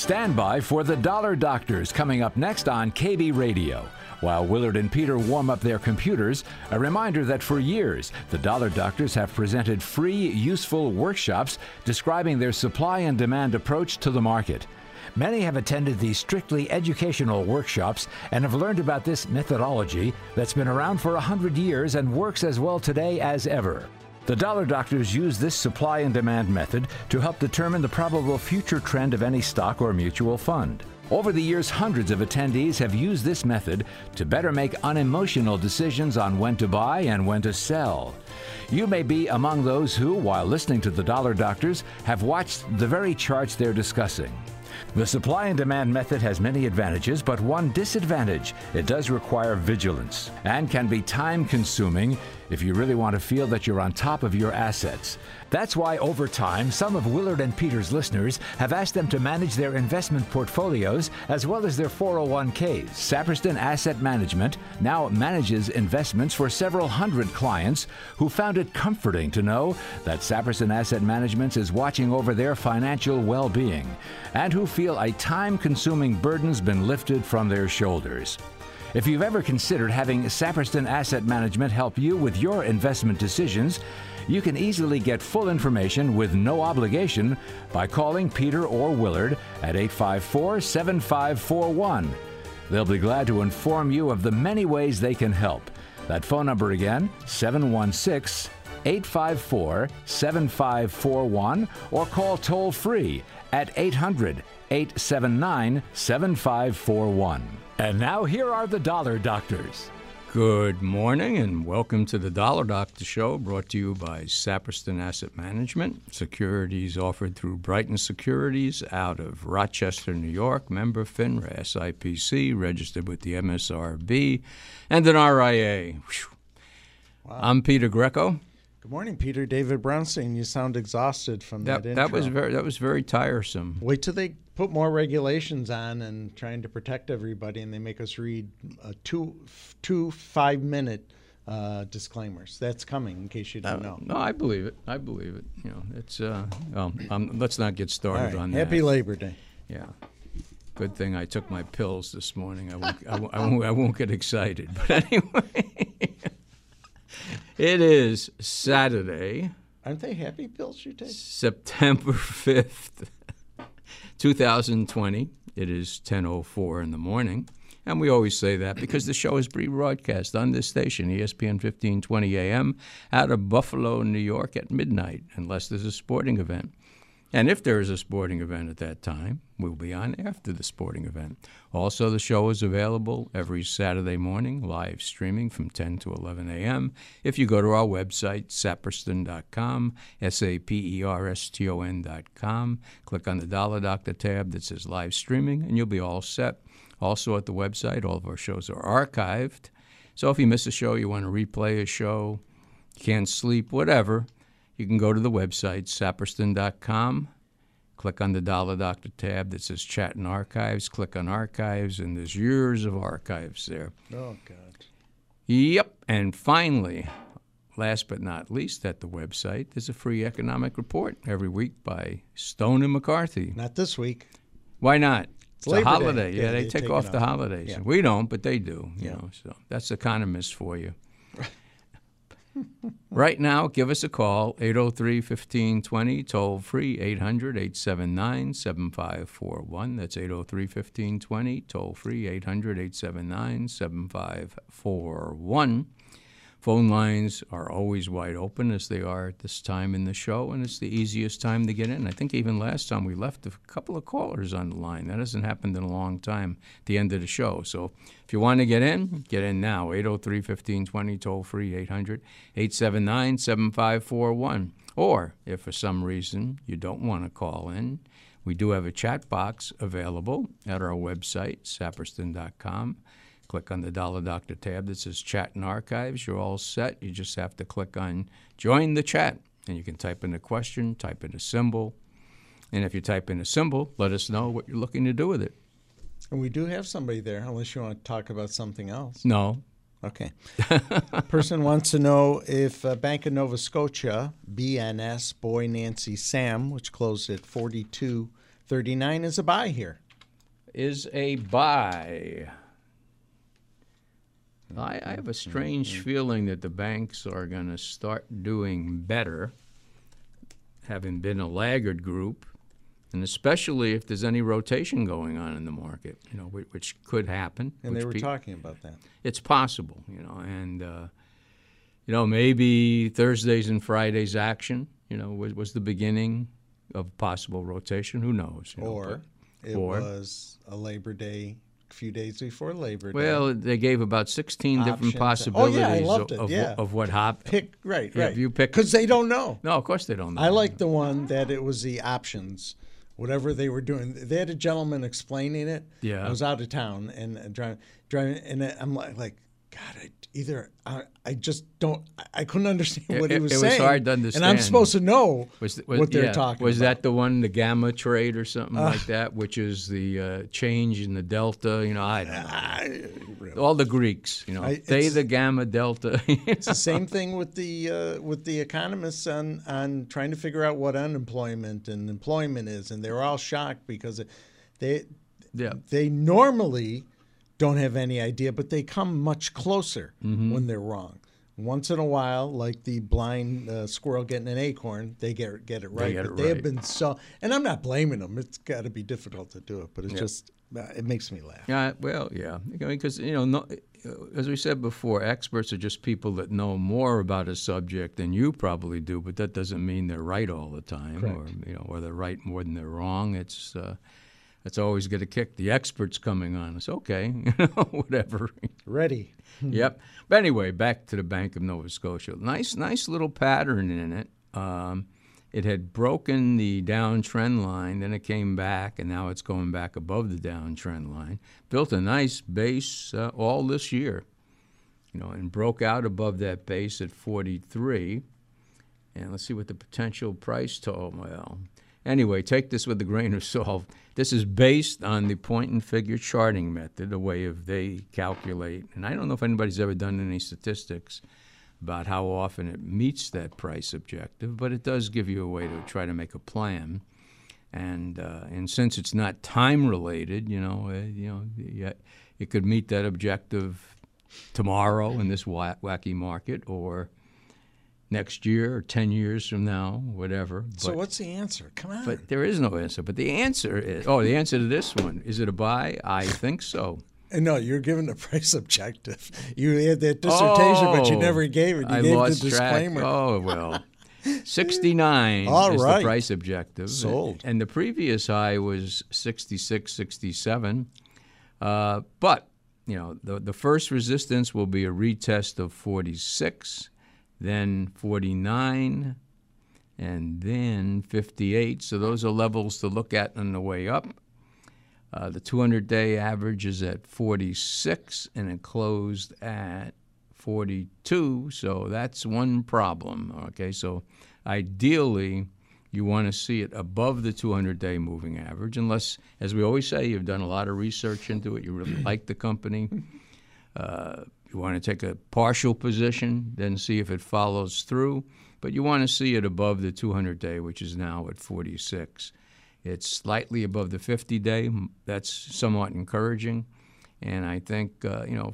Stand by for the Dollar Doctors coming up next on KB Radio. While Willard and Peter warm up their computers, a reminder that for years, the Dollar Doctors have presented free, useful workshops describing their supply and demand approach to the market. Many have attended these strictly educational workshops and have learned about this methodology that's been around for 100 years and works as well today as ever. The Dollar Doctors use this supply and demand method to help determine the probable future trend of any stock or mutual fund. Over the years, hundreds of attendees have used this method to better make unemotional decisions on when to buy and when to sell. You may be among those who, while listening to the Dollar Doctors, have watched the very charts they're discussing. The supply and demand method has many advantages, but one disadvantage: it does require vigilance and can be time-consuming if you really want to feel that you're on top of your assets. That's why over time, some of Willard and Peter's listeners have asked them to manage their investment portfolios as well as their 401ks. Saperston Asset Management now manages investments for several hundred clients who found it comforting to know that Saperston Asset Management is watching over their financial well-being and who feel a time-consuming burden's been lifted from their shoulders. If you've ever considered having Saperston Asset Management help you with your investment decisions, you can easily get full information with no obligation by calling Peter or Willard at 854-7541. They'll be glad to inform you of the many ways they can help. That phone number again, 716-854-7541, or call toll-free at 800-879-7541. And now here are the Dollar Doctors. Good morning and welcome to the Dollar Doctor Show, brought to you by Saperston Asset Management. Securities offered through Brighton Securities out of Rochester, New York. Member FINRA, SIPC, registered with the MSRB, and an RIA. Wow. I'm Peter Greco. Good morning, Peter. David Brownstein. You sound exhausted from that intro. That was very tiresome. Wait till they put more regulations on and trying to protect everybody, and they make us read two 5-minute disclaimers. That's coming, in case you didn't know. No, I believe it. You know, it's let's not get started on that. Happy Labor Day. Yeah. Good thing I took my pills this morning. I won't get excited. But anyway. It is Saturday. Aren't they happy pills you take? September 5th, 2020. It is 10:04 in the morning. And we always say that because the show is rebroadcast on this station, ESPN 1520 AM, out of Buffalo, New York at midnight, unless there's a sporting event. And if there is a sporting event at that time, we'll be on after the sporting event. Also, the show is available every Saturday morning, live streaming from 10 to 11 a.m. If you go to our website, saperston.com, saperston.com, click on the Dollar Doctor tab that says live streaming, and you'll be all set. Also at the website, all of our shows are archived. So if you miss a show, you want to replay a show, you can't sleep, whatever, you can go to the website, saperston.com, click on the Dollar Doctor tab that says Chat and Archives, click on Archives, and there's years of archives there. Oh, God. Yep. And finally, last but not least, at the website, there's a free economic report every week by Stone and McCarthy. Not this week. Why not? It's a Labor holiday. Day. Yeah, they take off the holidays. Yeah. We don't, but they do. You know, so that's economists for you. Right now, give us a call, 803-1520, toll-free, 800-879-7541. That's 803-1520, toll-free, 800-879-7541. Phone lines are always wide open, as they are at this time in the show, and it's the easiest time to get in. I think even last time we left a couple of callers on the line. That hasn't happened in a long time at the end of the show. So if you want to get in now, 803-1520, toll-free, 800-879-7541. Or if for some reason you don't want to call in, we do have a chat box available at our website, saperston.com. Click on the Dollar Doctor tab that says Chat and Archives. You're all set. You just have to click on Join the Chat, and you can type in a question, type in a symbol. And if you type in a symbol, let us know what you're looking to do with it. And we do have somebody there, unless you want to talk about something else. No. Okay. Person wants to know if Bank of Nova Scotia, BNS, Boy Nancy Sam, which closed at 42 39 is a buy here. Is a buy. I have a strange feeling that the banks are going to start doing better, having been a laggard group, and especially if there's any rotation going on in the market, which could happen. And they were talking about that. It's possible, and maybe Thursdays and Fridays action, was the beginning of possible rotation. Who knows? It was a Labor Day, a few days before Labor Day. Well, they gave about 16 different possibilities I loved it. of what happened. Right. You pick because they don't know. No, of course they don't know. I like the one that it was the options, whatever they were doing. They had a gentleman explaining it. Yeah. I was out of town and driving, and I'm like, God, I just don't. I couldn't understand what he was saying. It was hard to understand. And I'm supposed to know what they're talking about. Was that the one, the gamma trade or something like that, which is the change in the delta? I don't know. All the Greeks, theta, gamma, delta. It's the same thing with the economists on trying to figure out what unemployment and employment is, and they're all shocked because they normally don't have any idea, but they come much closer when they're wrong. Once in a while, like the blind squirrel getting an acorn, they get it right. They have been and I'm not blaming them. It's got to be difficult to do it, but it's just it makes me laugh. Yeah, well, yeah, because as we said before, experts are just people that know more about a subject than you probably do, but that doesn't mean they're right all the time, Correct. or they're right more than they're wrong. It's always get a kick. The experts coming on. It's okay, whatever. Ready. Yep. But anyway, back to the Bank of Nova Scotia. Nice little pattern in it. It had broken the downtrend line, then it came back, and now it's going back above the downtrend line. Built a nice base all this year, and broke out above that base at 43. And let's see what the potential price told. Well, anyway, take this with a grain of salt. This is based on the point and figure charting method, a way of they calculate. And I don't know if anybody's ever done any statistics about how often it meets that price objective, but it does give you a way to try to make a plan. And since it's not time related, it could meet that objective tomorrow in this wacky market, or next year or 10 years from now, whatever. So what's the answer? Come on. But there is no answer. But the answer is, the answer to this one, is it a buy? I think so. No, you're given the price objective. You had that dissertation, but you never gave it. You gave the disclaimer. Track. Oh, well. 69 is the price objective. Sold. And the previous high was 66, 67. But, the first resistance will be a retest of 46. Then 49, and then 58. So those are levels to look at on the way up. The 200-day average is at 46, and it closed at 42. So that's one problem. Okay, so ideally, you want to see it above the 200-day moving average, unless, as we always say, you've done a lot of research into it, you really like the company. You want to take a partial position, then see if it follows through. But you want to see it above the 200-day, which is now at 46. It's slightly above the 50-day. That's somewhat encouraging. And I think,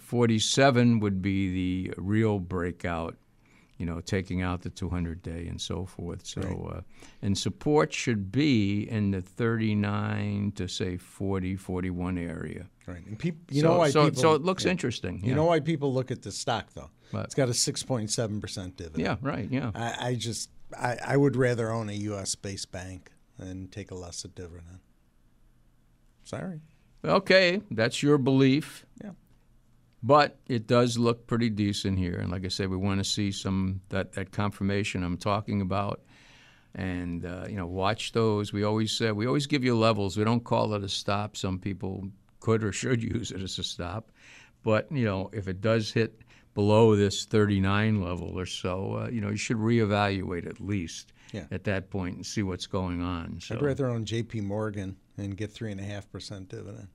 47 would be the real breakout, taking out the 200-day and so forth. So, right. And support should be in the 39 to, say, 40, 41 area. Right. And so it looks interesting. You know why people look at the stock, though? What? It's got a 6.7% dividend. Yeah, right, yeah. I would rather own a U.S.-based bank than take a lesser dividend. Sorry. Okay, that's your belief. Yeah. But it does look pretty decent here. And like I said, we want to see that confirmation I'm talking about. And, watch those. We always give you levels. We don't call it a stop. Some people could or should use it as a stop. But, if it does hit below this 39 level or so, you should reevaluate at least at that point and see what's going on. So, I'd rather own J.P. Morgan and get 3.5% dividend.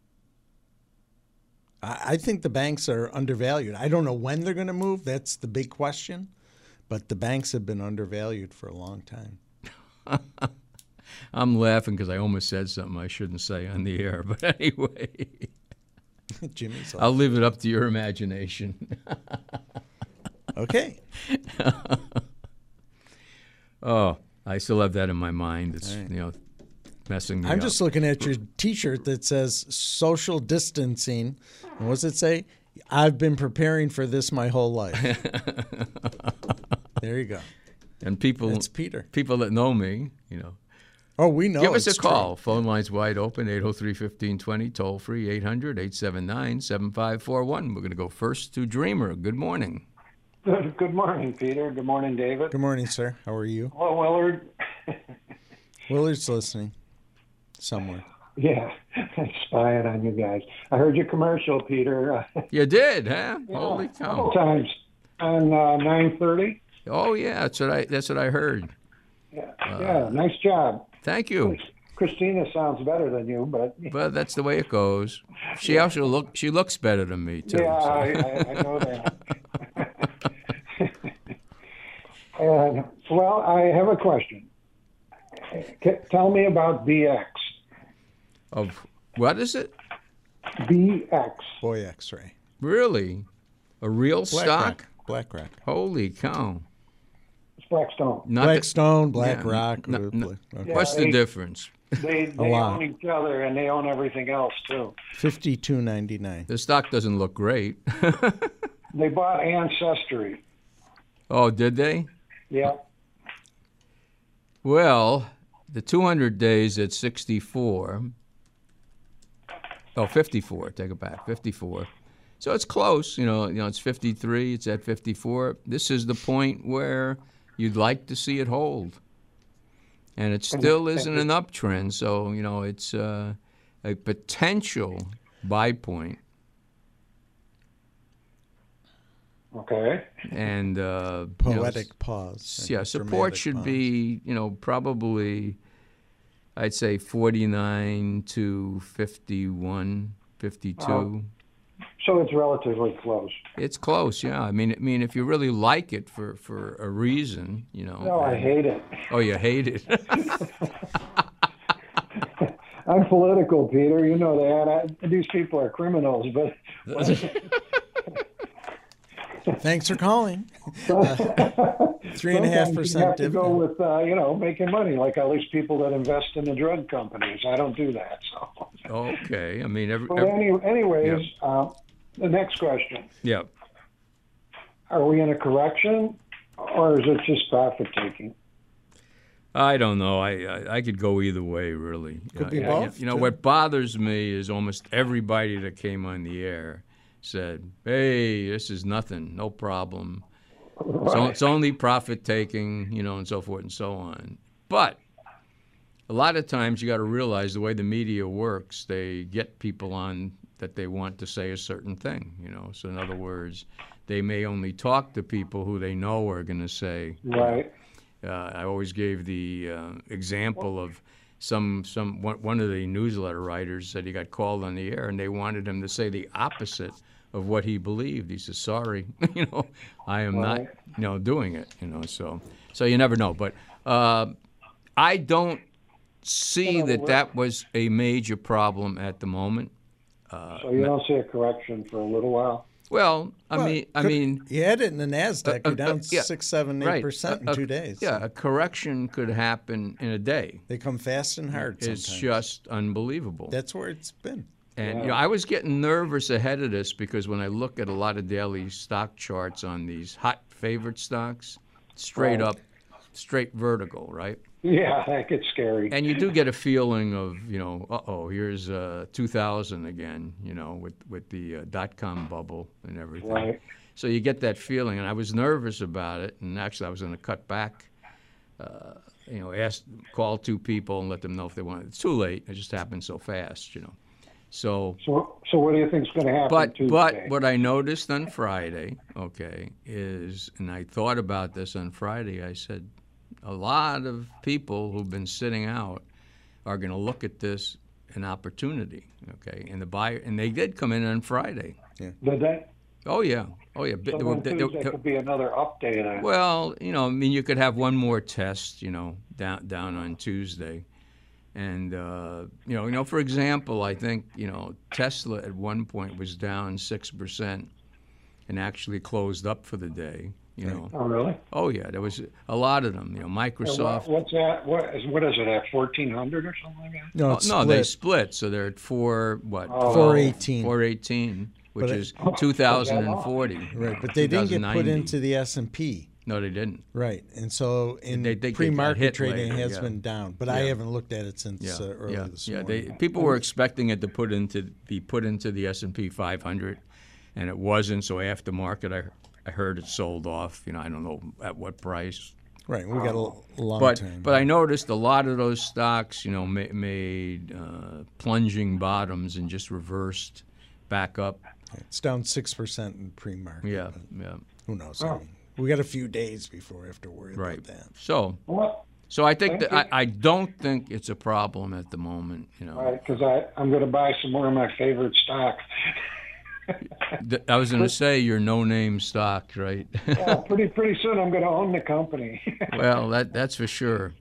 I think the banks are undervalued. I don't know when they're going to move. That's the big question. But the banks have been undervalued for a long time. I'm laughing because I almost said something I shouldn't say on the air. But anyway, Jimmy's I'll leave it up to your imagination. Okay. Oh, I still have that in my mind. It's, right. Messing me up. I'm just looking at your T-shirt that says social distancing. And what's it say? I've been preparing for this my whole life. There you go. And it's Peter. People that know me, Oh, we know. Give us a call. True. Phone line's wide open, 803-1520, toll free, 800-879-7541. We're going to go first to Dreamer. Good morning. Good morning, Peter. Good morning, David. Good morning, sir. How are you? Well, Willard. Willard's listening somewhere. Yeah, I'm spying on you guys. I heard your commercial, Peter. You did, huh? Yeah, Holy a cow. couple times on 9:30. Oh, yeah, that's what I heard. Yeah, nice job. Thank you. Christina sounds better than you, but that's the way it goes. She also she looks better than me, too. Yeah, so. I know that. Well, I have a question. Tell me about BX. Of what is it? BX. Boy X-ray. Really? A real stock? BlackRock. Holy cow. It's Blackstone. Blackstone, BlackRock. Okay. Yeah, What's the difference? They own each other, and they own everything else, too. $52.99. The stock doesn't look great. They bought Ancestry. Oh, did they? Yeah. Well, the 200 days at 64. Oh, 54. Take it back. 54. So it's close. It's 53. It's at 54. This is the point where you'd like to see it hold. And it still isn't an uptrend. So, it's a potential buy point. Okay. And poetic pause. Yeah, support should be, probably, I'd say 49 to 51, 52. So it's relatively close. It's close, yeah. I mean, if you really like it for a reason, No, I hate it. Oh, you hate it. I'm political, Peter. You know that. These people are criminals, but. Thanks for calling. 3.5% You have to go dividend. with, making money, like all these people that invest in the drug companies. I don't do that. So. Okay. I mean, anyways, the next question. Yeah. Are we in a correction, or is it just profit taking? I don't know. I could go either way, really. Could be both. What bothers me is almost everybody that came on the air said, hey, this is nothing, no problem. Right. So it's only profit taking, and so forth and so on. But a lot of times you got to realize the way the media works, they get people on that they want to say a certain thing, So in other words, they may only talk to people who they know are going to say. Right. I always gave the example of one of the newsletter writers said he got called on the air and they wanted him to say the opposite of what he believed. He says, sorry, I am not, doing it, so you never know. But I don't see that was a major problem at the moment. So you don't see a correction for a little while? Well, I mean, you had it in the NASDAQ. You're down 6, 7, 8% in 2 days. Yeah, a correction could happen in a day. They come fast and hard. It's sometimes. just unbelievable. That's where it's been. And I was getting nervous ahead of this because when I look at a lot of daily stock charts on these hot favorite stocks, straight up, straight vertical, right? Yeah, that gets scary. And you do get a feeling of, here's 2000 again, with the dot-com bubble and everything. Right. So you get that feeling, and I was nervous about it, and actually I was going to cut back, call 2 people and let them know if they wanted. It's too late. It just happened so fast, So what do you think is going to happen Tuesday? But what I noticed on Friday, is, and I thought about this on Friday, I said, a lot of people who've been sitting out are going to look at this an opportunity, and the buyer, and they did come in on Friday. Yeah. Did they? Oh yeah. So Tuesday could be another update. Well, you could have one more test, down on Tuesday. And for example, I think Tesla at one point was down 6% and actually closed up for the day. Oh, really? Oh yeah, there was a lot of them. Microsoft. What's that? What is it at 1,400 or something like that? No, it's no, they split, so they're at 418. 418, which is Oh, 2040. Right, but they didn't get put 2090. into the S&P. No, they didn't. Right, and so in They got pre-market hit trading later, it has yeah. been down, but I haven't looked at it since early this morning. People were expecting it to be put into the S&P 500, and it wasn't. So after market, I heard it sold off. I don't know at what price. Right, we got a long time. But I noticed a lot of those stocks, made plunging bottoms and just reversed back up. It's down 6% in pre-market. Yeah, but yeah. Who knows? I mean, we got a few days before we have to worry about that. So I think that I don't think it's a problem at the moment. Right, because I'm going to buy some more of my favorite stock. I was going to say your no-name stock, right? Yeah, pretty soon I'm going to own the company. Well, that's for sure.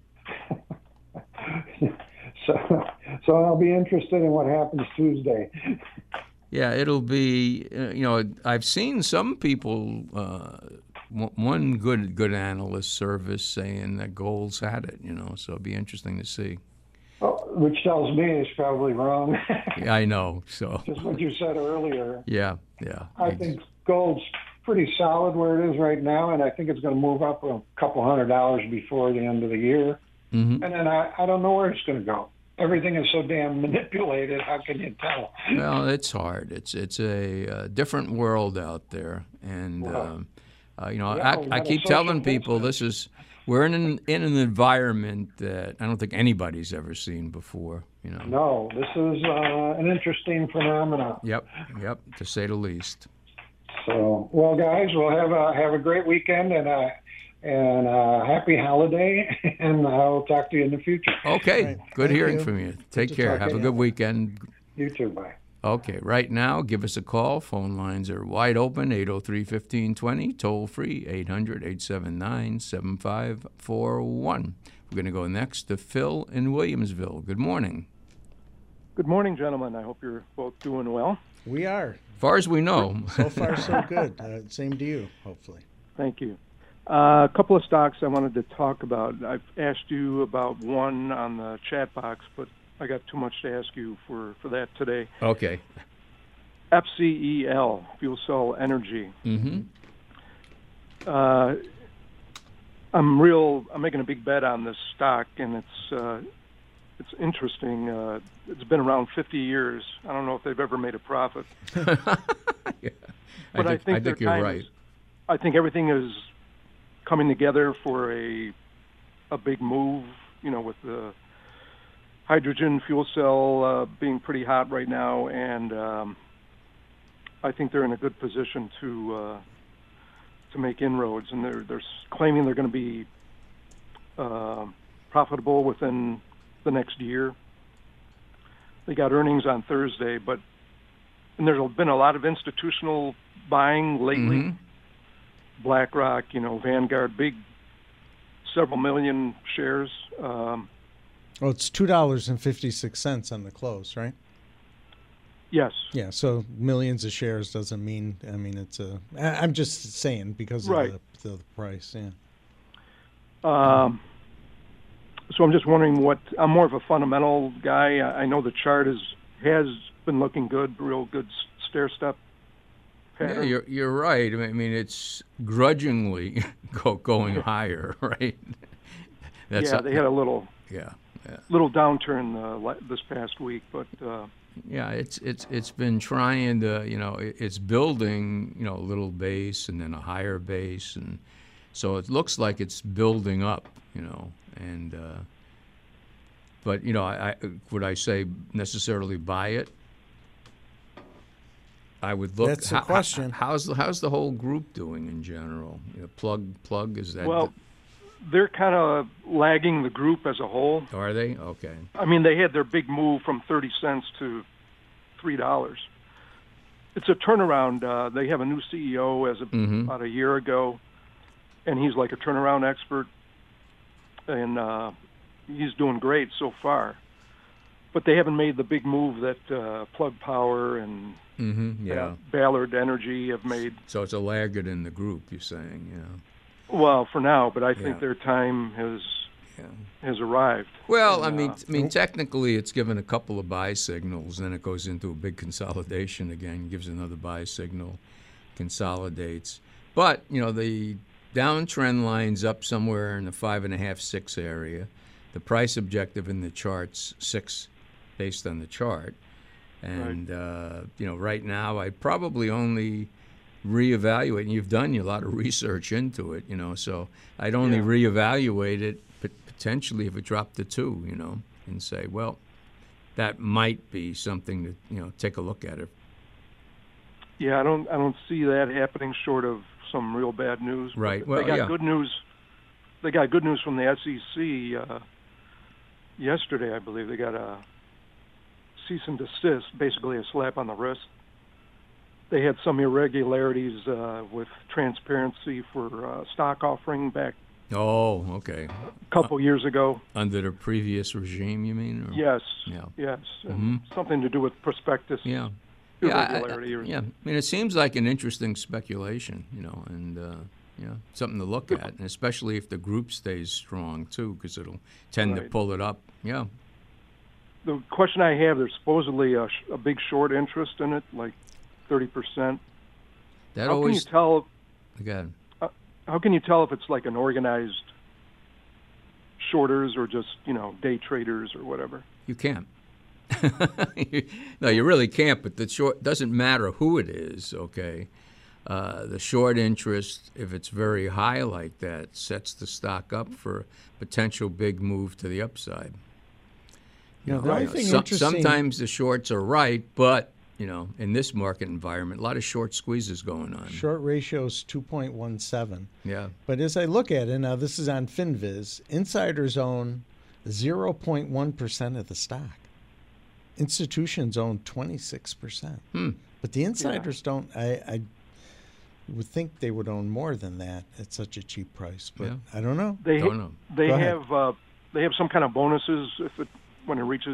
So I'll be interested in what happens Tuesday. Yeah, it'll be. I've seen some people. One good analyst service saying that gold's had it. So it'll be interesting to see. Which tells me it's probably wrong. Yeah, I know. So just what you said earlier. Yeah. I think gold's pretty solid where it is right now, and I think it's going to move up a couple $100 before the end of the year. Mm-hmm. And then I don't know where it's going to go. Everything is so damn manipulated. How can you tell? Well, it's hard. It's a different world out there, and I keep telling people we're in an environment that I don't think anybody's ever seen before. No, this is an interesting phenomenon. Yep, to say the least. So, well, guys, we'll have a great weekend and a happy holiday, and I'll talk to you in the future. Okay, Right. good Thank hearing you. from you. Take care. Have a good weekend. You too. Bye. Okay, right now, give us a call. Phone lines are wide open, 803-1520, toll free, 800-879-7541. We're going to go next to Phil in Williamsville. Good morning. Good morning, gentlemen. I hope you're both doing well. We are. As far as we know. So far, so good. Same to you, hopefully. Thank you. A couple of stocks I wanted to talk about. I've asked you about one on the chat box, but I got too much to ask you for that today. Okay. FCEL, Fuel Cell Energy. Mm-hmm. I'm making a big bet on this stock, and it's interesting. It's been around 50 years. I don't know if they've ever made a profit. Yeah. But I think you're right. I think everything is coming together for a big move, with the hydrogen fuel cell being pretty hot right now, and I think they're in a good position to make inroads, and they're claiming they're going to be profitable within the next year. They got earnings on Thursday, and there's been a lot of institutional buying lately. Mm-hmm. BlackRock, Vanguard, big several million shares. It's $2.56 on the close, right? Yes. Yeah, so millions of shares doesn't mean, it's I'm just saying because of the price, yeah. So I'm just wondering I'm more of a fundamental guy. I know the chart has been looking good, real good stair-step pattern. Yeah, you're right. I mean, it's grudgingly going higher, right? They had a little downturn this past week, but yeah, it's been trying to, it's building, a little base and then a higher base, and so it looks like it's building up, and but would I say necessarily buy it? I would look. That's the question. How's the whole group doing in general? Plug is that? Well, they're kind of lagging the group as a whole. Are they? Okay. I mean, they had their big move from 30 cents to $3. It's a turnaround. They have a new CEO about a year ago, and he's like a turnaround expert, and he's doing great so far. but they haven't made the big move that Plug Power and Ballard Energy have made. So it's a laggard in the group, you're saying, Well, for now, but I think their time has arrived. Well, and, I mean, technically, it's given a couple of buy signals, then it goes into a big consolidation again, gives another buy signal, consolidates. But the downtrend line's up somewhere in the 5.5, 6 area. The price objective in the chart's 6, based on the chart. And right now, I'd probably only reevaluate, and you've done a lot of research into it, so I'd only reevaluate it potentially if it dropped to 2, and say, well, that might be something to take a look at it. Yeah, I don't see that happening short of some real bad news. Right. Well, they got good news. They got good news from the SEC yesterday, I believe. They got a cease and desist, basically a slap on the wrist. They had some irregularities with transparency for stock offering back. Oh, okay. A couple years ago. Under the previous regime, you mean? Or? Yes. Yeah. Yes. Something to do with prospectus. Yeah. Irregularity. I mean, it seems like an interesting speculation, and something to look at, and especially if the group stays strong too, because it'll tend to pull it up. Yeah. The question I have: there's supposedly a big short interest in it, like 30%. How can you tell? Again. How can you tell if it's like an organized shorters or just day traders or whatever? You can't. No, you really can't. But the short doesn't matter who it is. Okay, the short interest, if it's very high like that, sets the stock up for a potential big move to the upside. Sometimes the shorts are right, but in this market environment, a lot of short squeezes going on. Short ratio is 2.17. Yeah. But as I look at it, now this is on FinViz, insiders own 0.1% of the stock. Institutions own 26%. But the insiders don't. I would think they would own more than that at such a cheap price, but I don't know. They have some kind of bonuses when it reaches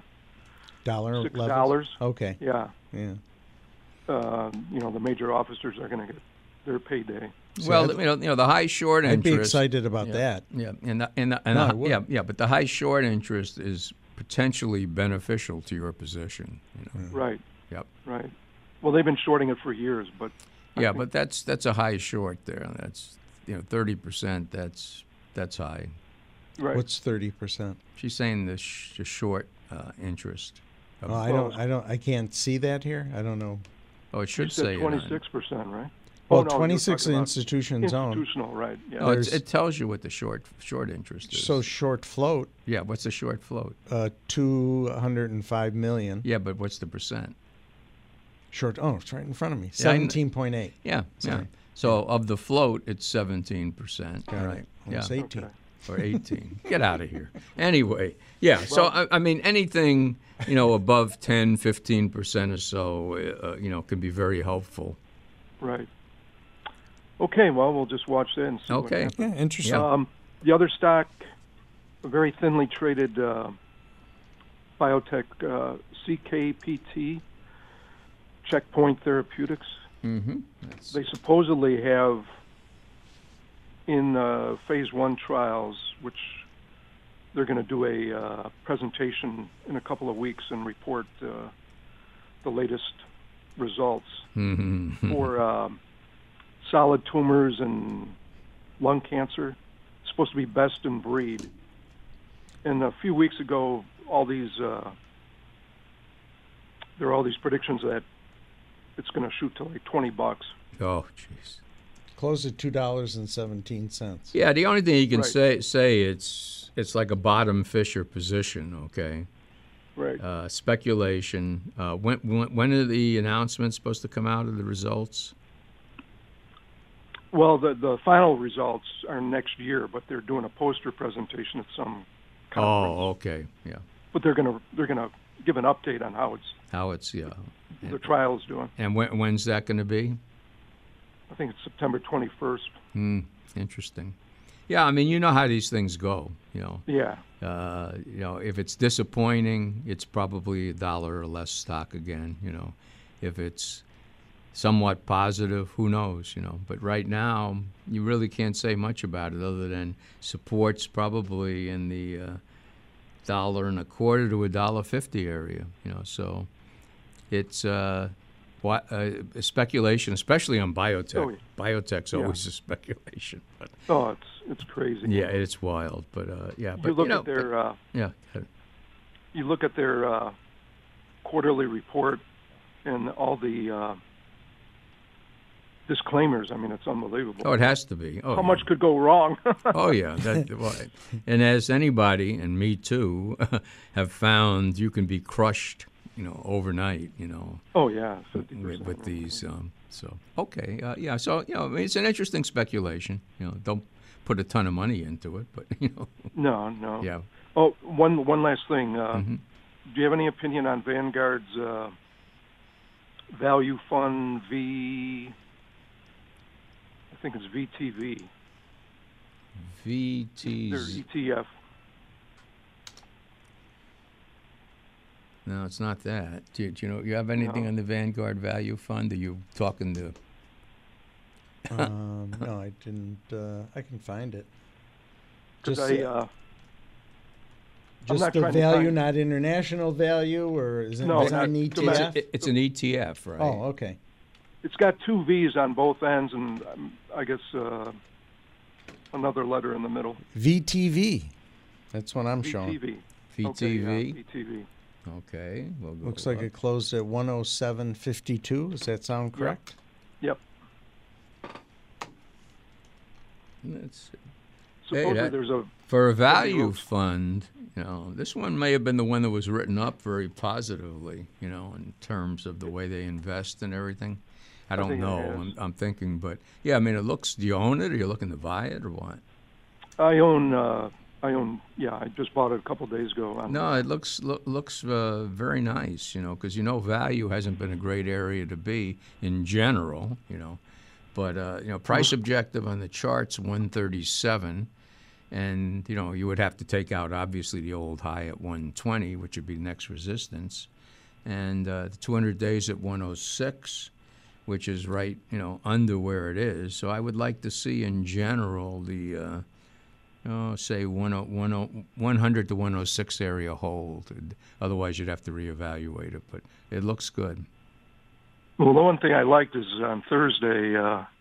$6. Okay. Yeah. Yeah. The major officers are going to get their payday. Well, the high short interest. I'd be excited about that. Yeah, but the high short interest is potentially beneficial to your position. Right. Yep. Right. Well, they've been shorting it for years, but but that's a high short there. That's 30%. That's high. Right. What's 30%? She's saying the short interest. I can't see that here. I don't know. Oh, it should say 26%, right? Well, 26 institutions own. Institutional, right? Yeah. No, it tells you what the short interest is. So short float. Yeah, what's the short float? 205 million. Yeah, but what's the percent? Short. Oh, it's right in front of me. 17.8. Yeah. So of the float, it's 17%. Right. Almost 18. Okay. Or 18. Get out of here. Anyway, yeah. So I mean, anything above 10, 15% or so, can be very helpful. Right. Okay. Well, we'll just watch that and see. Okay. What happens. Yeah, interesting. The other stock, a very thinly traded biotech, CKPT, Checkpoint Therapeutics. Mm-hmm. They supposedly have in phase 1 trials, which they're going to do a presentation in a couple of weeks and report the latest results for solid tumors and lung cancer. It's supposed to be best in breed. And a few weeks ago, there are all these predictions that it's going to shoot to like $20. Oh, jeez. Closed at $2.17. Yeah, the only thing you can say it's like a bottom fisher position. Okay. Right. Speculation. When are the announcements supposed to come out of the results? Well, the final results are next year, but they're doing a poster presentation at some conference. Oh, okay, yeah. But they're gonna give an update on how it's the trial is doing. And when's that going to be? I think it's September 21st. Interesting. Yeah, I mean, you know how these things go, Yeah. If it's disappointing, it's probably $1 or less stock again, If it's somewhat positive, who knows, But right now, you really can't say much about it other than support's probably in the $1.25 to $1.50 area, So it's speculation, especially on biotech. Oh, yeah. Biotech's always a speculation. But it's crazy. yeah, it's wild. But But you look at their you look at their quarterly report and all the disclaimers. I mean, it's unbelievable. Oh, it has to be. Oh, how much could go wrong? Oh yeah, and as anybody, and me too, have found, you can be crushed, overnight. Oh yeah, 50%. With these. So okay, So it's an interesting speculation. Don't put a ton of money into it, but No. Yeah. Oh, one last thing. Mm-hmm. Do you have any opinion on Vanguard's value fund I think it's VTV. VTV. Their ETF. No, it's not that. Do you have anything on the Vanguard Value Fund? Are you talking to? No, I didn't. I can find it. Just not the trying to value, find- not international value, or is it No, an not ETF? domestic. It's an ETF, right? Oh, okay. It's got two V's on both ends, and I guess another letter in the middle. VTV. That's what I'm showing. VTV. VTV. Okay, yeah, VTV. Okay, we'll go. Looks like it closed at 107.52. Does that sound correct? Yep. Let's see. Supposedly there's a For a value fund, this one may have been the one that was written up very positively, in terms of the way they invest and everything. I don't think it know. is. I'm thinking, but yeah, I mean, it looks. Do you own it? Are you looking to buy it or what? I own. Yeah, I just bought it a couple days ago. No, it looks very nice, because value hasn't been a great area to be in general, But price objective on the chart's 137. And, you would have to take out, obviously, the old high at 120, which would be the next resistance. And the 200 days at 106, which is right, under where it is. So I would like to see, in general, the, say, 100 to 106 area hold. Otherwise, you'd have to reevaluate it. But it looks good. Well, the one thing I liked is on Thursday,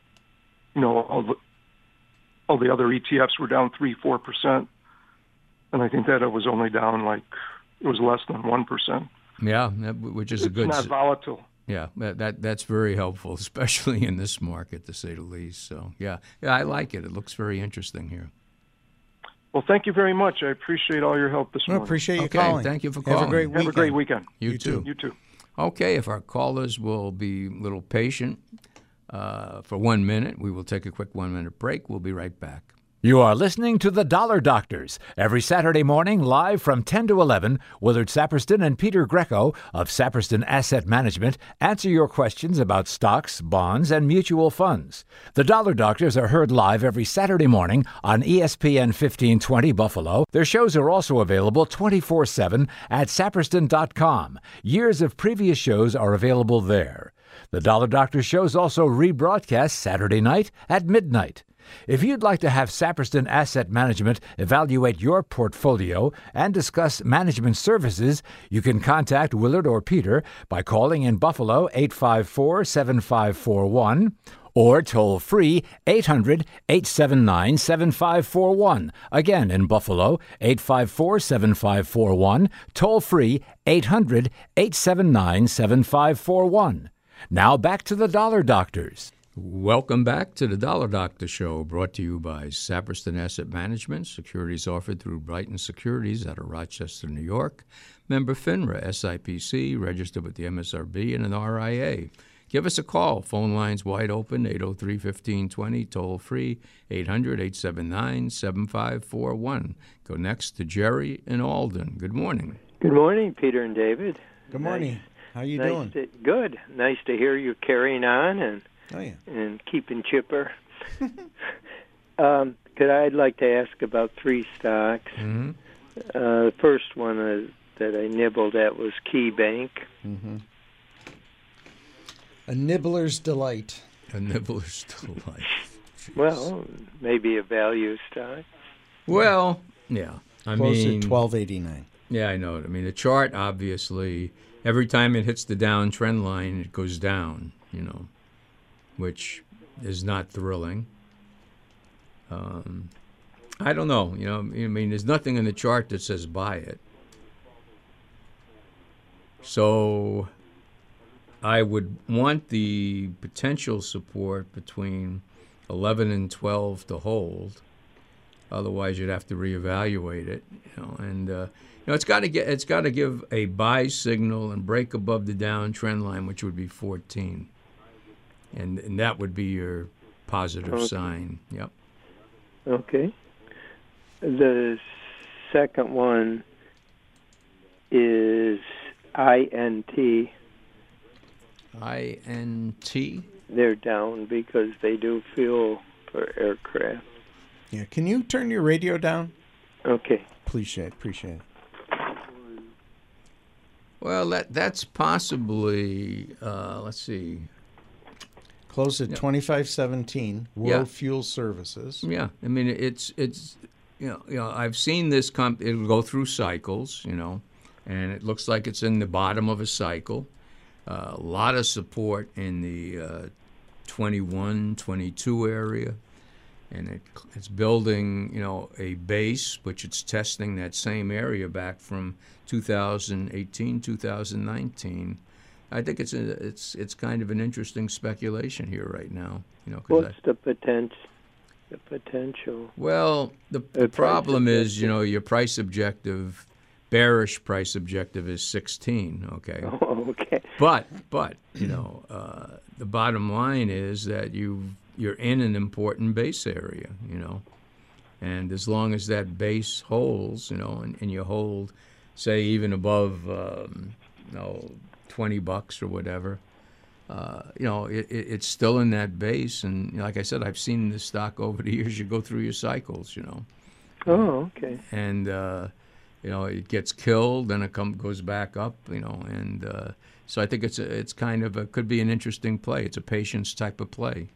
all the other ETFs were down 3-4%, and I think that it was only down it was less than 1%. Yeah, which is a good. It's not volatile. Yeah, that's very helpful, especially in this market, to say the least. So yeah, I like it. It looks very interesting here. Well, thank you very much. I appreciate all your help this morning. I appreciate you Okay, calling. thank you for calling. Have a great weekend. Have a great weekend. You too. You too. Okay, if our callers will be a little patient for 1 minute, we will take a quick 1 minute break. We'll be right back. You are listening to The Dollar Doctors, every Saturday morning live from 10 to 11. Willard Saperston and Peter Greco of Saperston Asset Management answer your questions about stocks, bonds, and mutual funds. The Dollar Doctors are heard live every Saturday morning on ESPN 1520 Buffalo. Their shows are also available 24/7 at saperston.com. Years of previous shows are available there. The Dollar Doctor shows also rebroadcast Saturday night at midnight. If you'd like to have Saperston Asset Management evaluate your portfolio and discuss management services, you can contact Willard or Peter by calling in Buffalo 854-7541 or toll-free 800-879-7541. Again, in Buffalo, 854-7541, toll-free 800-879-7541. Now back to the Dollar Doctors. Welcome back to the Dollar Doctor Show, brought to you by Saperston Asset Management. Securities offered through Brighton Securities out of Rochester, New York. Member FINRA, SIPC, registered with the MSRB and an RIA. Give us a call. Phone lines wide open, 803-1520, toll free, 800-879-7541. Go next to Jerry in Alden. Good morning. Good morning, Peter and David. Good morning. How you nice doing? Good. Nice to hear you carrying on and Oh, yeah. and keeping chipper. I'd like to ask about 3 stocks. Mm-hmm. The first one that I nibbled at was Key Bank. Mm-hmm. A nibbler's delight. A nibbler's delight. Jeez. Well, maybe a value stock. Well, yeah. Close at $12.89. Yeah, I know. I mean, the chart, obviously, every time it hits the downtrend line, it goes down, which is not thrilling. I don't know. I mean, there's nothing in the chart that says buy it. So I would want the potential support between 11 and 12 to hold. Otherwise, you'd have to reevaluate it. And it's got to give a buy signal and break above the downtrend line, which would be 14, and that would be your positive sign. Yep. Okay. The second one is INT. INT? They're down because they do fuel for aircraft. Yeah. Can you turn your radio down? Okay. Appreciate it. Well, that's possibly, let's see. Close at 2517. World Fuel Services. Yeah, I mean it's I've seen this it'll go through cycles, and it looks like it's in the bottom of a cycle. A lot of support in the 21, 22 area, and it's building, a base, which it's testing that same area back from 2018, 2019. I think it's kind of an interesting speculation here right now. What's the potential? Well, the problem is, your price objective, bearish price objective is 16. Okay. Oh, okay. But the bottom line is that you're in an important base area, and as long as that base holds, and you hold, say, even above, $20 or whatever, it's still in that base. And like I said, I've seen this stock over the years. You go through your cycles, Oh, okay. And it gets killed, then it goes back up, and so I think it's kind of could be an interesting play. It's a patience type of play,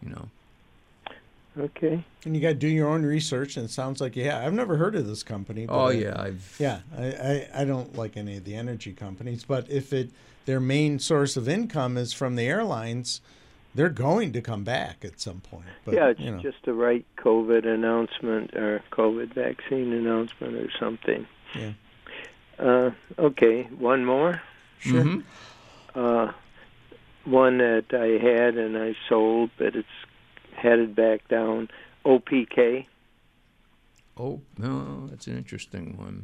Okay. And you got to do your own research, and it sounds like I've never heard of this company. But I don't like any of the energy companies, but if their main source of income is from the airlines, they're going to come back at some point. But, it's just the right COVID announcement or COVID vaccine announcement or something. Yeah. Okay, one more. Sure. Mm-hmm. One that I had and I sold, but it's headed back down. OPK. Oh, no, that's an interesting one.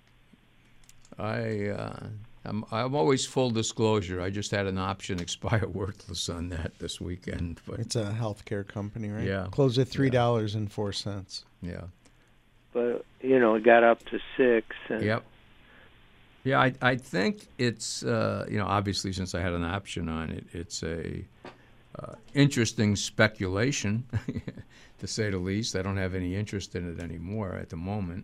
I'm always full disclosure. I just had an option expire worthless on that this weekend. But it's a healthcare company, right? Yeah. Closed at $3.04. Yeah. But, it got up to $6. And yep. Yeah, I think it's, obviously since I had an option on it, it's a interesting speculation, to say the least. I don't have any interest in it anymore at the moment.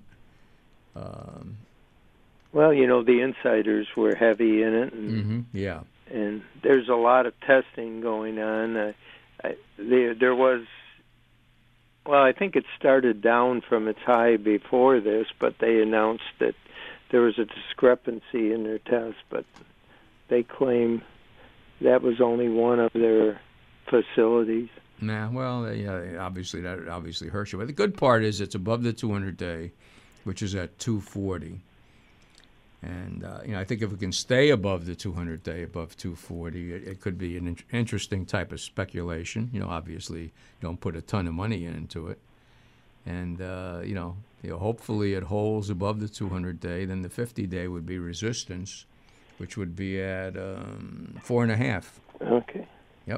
Well, the insiders were heavy in it. And, yeah. And there's a lot of testing going on. There was, I think it started down from its high before this, but they announced that there was a discrepancy in their test, but they claim that was only one of their facilities. Nah, well, obviously that hurts you. But the good part is it's above the 200-day, which is at 240. And, I think if we can stay above the 200-day, above 240, it could be an interesting type of speculation. Obviously don't put a ton of money into it. And, hopefully it holds above the 200-day. Then the 50-day would be resistance, which would be at 4.5. Okay. Yep.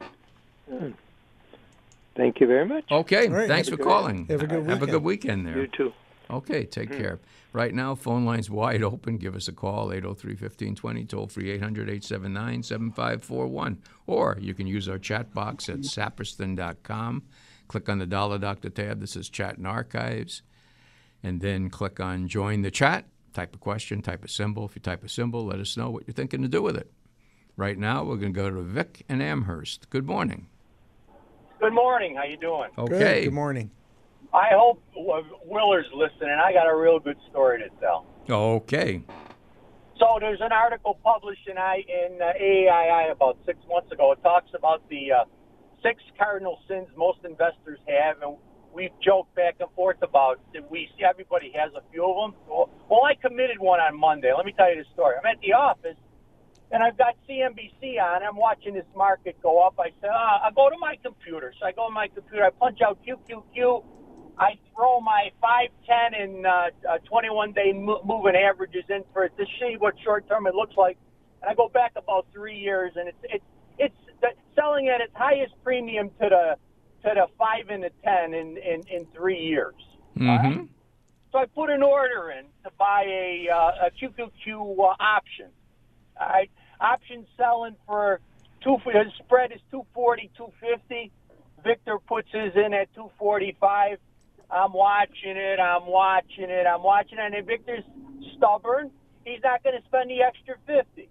Thank you very much. Okay. Right. Thanks for calling. Have a good weekend. Have a good weekend there. You too. Okay, take care. Right now, phone line's wide open. Give us a call, 803-1520, toll-free 800-879-7541. Or you can use our chat box at saperston.com. click on the Dollar Doctor tab that says Chat and Archives, and then click on Join the Chat. Type a question, type a symbol. If you type a symbol, let us know what you're thinking to do with it. Right now, we're going to go to Vic in Amherst. Good morning. Good morning. How you doing? Okay. Good morning. I hope Willer's listening. I got a real good story to tell. Okay. So there's an article published in AAII about 6 months ago. It talks about the 6 cardinal sins most investors have, and we've joked back and forth about that. We see everybody has a few of them. Well, I committed one on Monday. Let me tell you the story. I'm at the office, and I've got CNBC on. I'm watching this market go up. I said, I'll go to my computer. So I go to my computer. I punch out QQQ. I throw my 5, 10, and 21-day moving averages in for it to see what short-term it looks like. And I go back about 3 years, and it's selling at its highest premium to the 5 and the 10 in 3 years. Mm-hmm. So I put an order in to buy a QQQ option. All right, option selling for the spread is 240, 250. Victor puts his in at 245. I'm watching it, and Victor's stubborn. He's not going to spend the extra 50.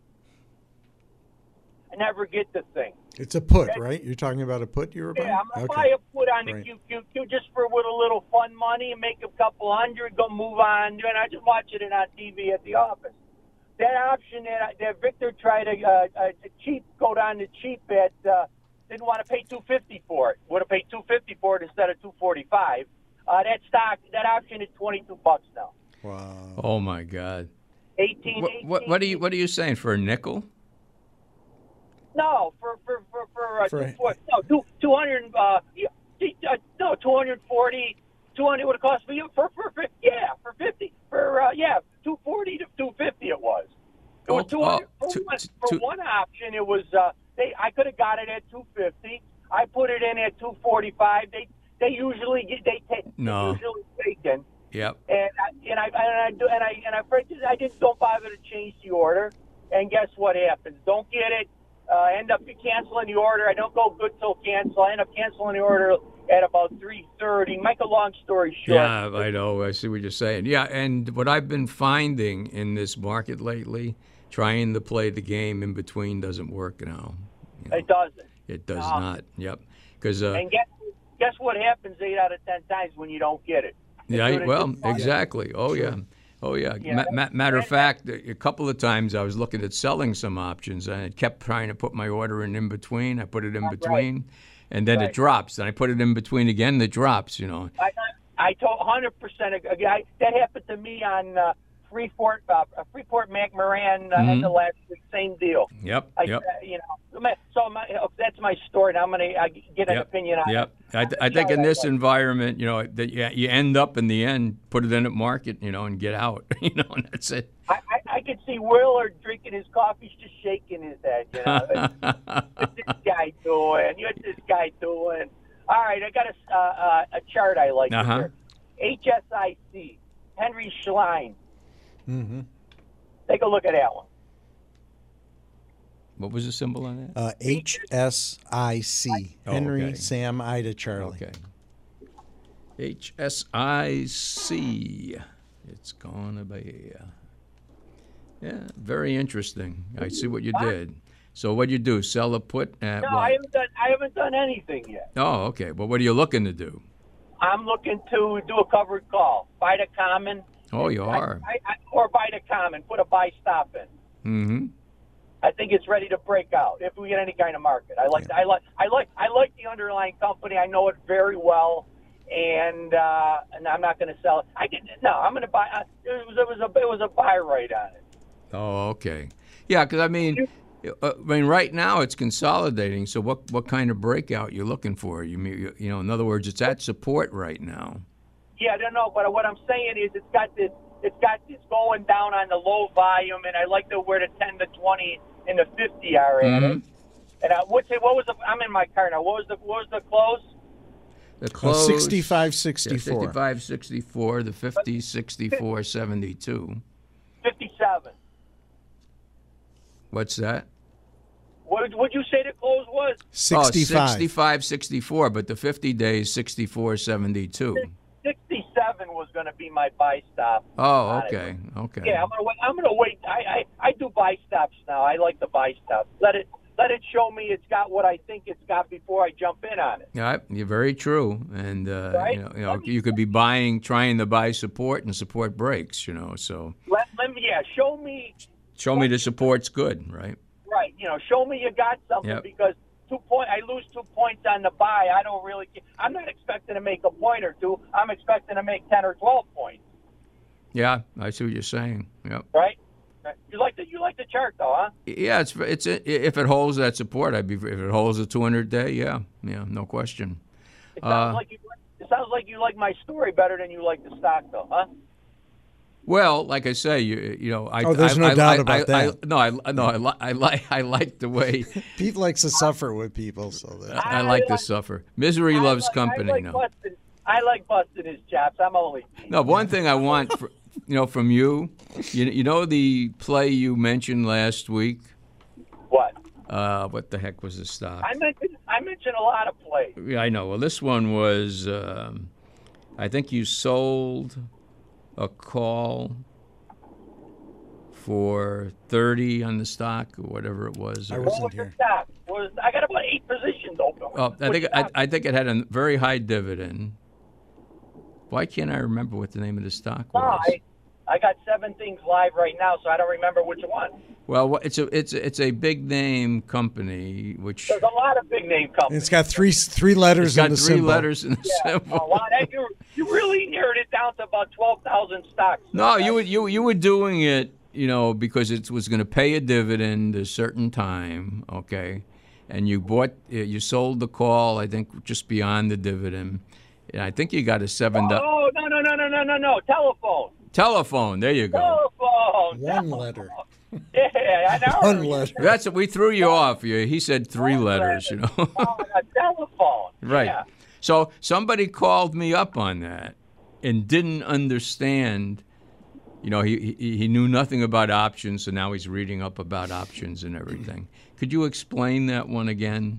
I never get the thing. It's a put, right? You're talking about a put you were buying? Yeah, I'm going to buy a put on the QQQ just with a little fun money and make a couple hundred, go move on. And I just watch it on TV at the office. That option that Victor tried to go down to cheap at, didn't want to pay $250 for it. Would have paid $250 for it instead of $245. That option is $22 now. Wow. Oh my God. 18. What are you saying, for a nickel? No, for 200. No, 240. 200 would have cost me for 50. 240 to 250 it was. It was 200 for one option. It was I could have got it at 250. I put it in at 245. They usually usually taken. Yep. And I just don't bother to change the order. And guess what happens? Don't get it. End up canceling the order. I don't go good till cancel. I end up canceling the order at about 3:30. Make a long story short. Yeah, I know. I see what you're saying. Yeah, and what I've been finding in this market lately, trying to play the game in between doesn't work now. It doesn't. It does not. Yep. And guess what happens 8 out of 10 times when you don't get it? Yeah, well, exactly. Oh, yeah. Oh, yeah. Matter of fact, a couple of times I was looking at selling some options, and I kept trying to put my order in between. I put it in between, and then it drops. And I put it in between again, it drops, I told 100%. That happened to me on Freeport McMoran and the last week. Same deal. Yep. So that's my story. And I'm going to get an opinion on it. I think in this environment, that you end up in the end, put it in at market, and get out, and that's it. I could see Willer drinking his coffee, just shaking his head. What's this guy doing? What's this guy doing? All right, I got a chart I like here. HSIC, Henry Schlein. Mm-hmm. Take a look at that one. What was the symbol on that? HSIC. Henry, Sam, Ida, Charlie. Okay. HSIC. It's going to be. Very interesting. I see what you did. So what do you do? Sell a put at No, what? I haven't done anything yet. Oh, okay. Well, what are you looking to do? I'm looking to do a covered call. Buy the common. Oh, you are. Or buy the common. Put a buy stop in. Mm-hmm. I think it's ready to break out if we get any kind of market. I like the underlying company. I know it very well, and I'm not going to sell it. I'm going to buy. It was a buy right on it. Oh, okay. Yeah, because I mean, right now it's consolidating. So what kind of breakout you're looking for? In other words, it's at support right now. Yeah, I don't know, but what I'm saying is it's going down on the low volume, and I like where the 10 to 20 and the 50 are at it. And I would say, I'm in my car now. What was the close? The close 65.64. 65.64. The 50 64.72. 57. What's that? What would you say the close was? 65. 65, 64, but the 50 days, 64, 72. 67 was going to be my buy stop. Oh, okay. Yeah, I'm gonna wait. I do buy stops now. I like the buy stops. Let it show me it's got what I think it's got before I jump in on it. Yeah, you're very true. And Right? you could be trying to buy support and support breaks. So Let me show me. Show me the support's good, right? Right. Show me you got something. Yep. Because I lose 2 points on the buy. I don't really. I'm not expecting to make a point or two. I'm expecting to make 10 or 12 points. Yeah, I see what you're saying. Yep. Right. You like the chart though, huh? Yeah, it's if it holds that support, if it holds a 200-day, yeah, no question. It sounds like you like my story better than you like the stock though, huh? Well, like I say, there's no doubt about that. I like the way Pete likes to suffer with people, so that I like to suffer. Misery loves company. I like busting his chops. I'm only no. One thing I want, from you, the play you mentioned last week. What? What the heck was the stock? I mentioned a lot of plays. Yeah, I know. Well, this one was, I think you sold a call for 30 on the stock or whatever it was. I wasn't here. I got about 8 positions open. Oh, I think it had a very high dividend. Why can't I remember what the name of the stock was? I got 7 things live right now, so I don't remember which one. Well, it's a big name company, which there's a lot of big name companies. It's got three letters in the symbol. It's got 3 letters in the symbol. You really narrowed it down to about 12,000 stocks. No, you were doing it, because it was going to pay a dividend a certain time, okay? And you sold the call, I think, just beyond the dividend. And I think you got a $7. Oh, no. Telephone. There you go. Telephone. One letter. Yeah, I know. One letter. That's we threw you off. He said 3 letters. A telephone. Right. Yeah. So somebody called me up on that and didn't understand. He knew nothing about options, so now he's reading up about options and everything. Could you explain that one again?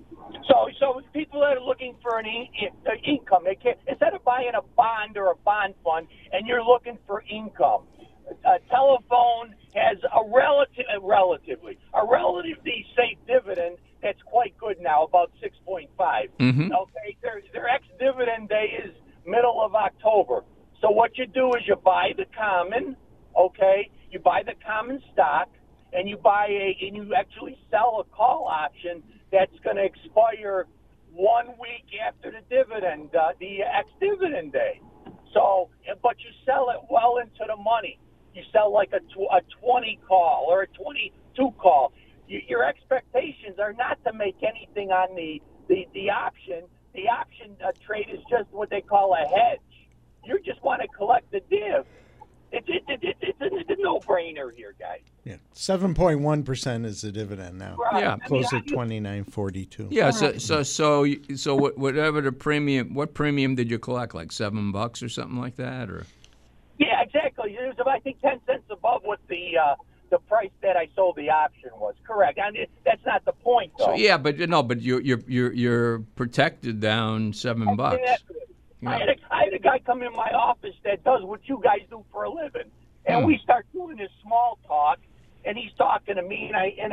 So people that are looking for an income, instead of buying a bond or a bond fund, and you're looking for income, a telephone has a relatively safe dividend that's quite good now, about 6.5. Mm-hmm. Okay, their ex-dividend day is middle of October. So what you do is you buy the common, okay? You buy the common stock, and you actually sell a call option that's going to expire 1 week after the dividend, the ex-dividend day. So, but you sell it well into the money. You sell like a 20 call or a 22 call. Your expectations are not to make anything on the option. The option trade is just what they call a hedge. You just want to collect the div. It's a no-brainer here, guys. Yeah, 7.1% is the dividend now. Right. Yeah, close at 29.42. Yeah, so whatever the premium, what premium did you collect? Like $7 or something like that, or? Yeah, exactly. It was, I think, 10 cents above what the price that I sold the option was. Correct. I mean, that's not the point, though. So yeah, but you're protected down $7. Yeah. I had a guy come in my office that does what you guys do for a living, and we start doing this small talk, and he's talking to me, and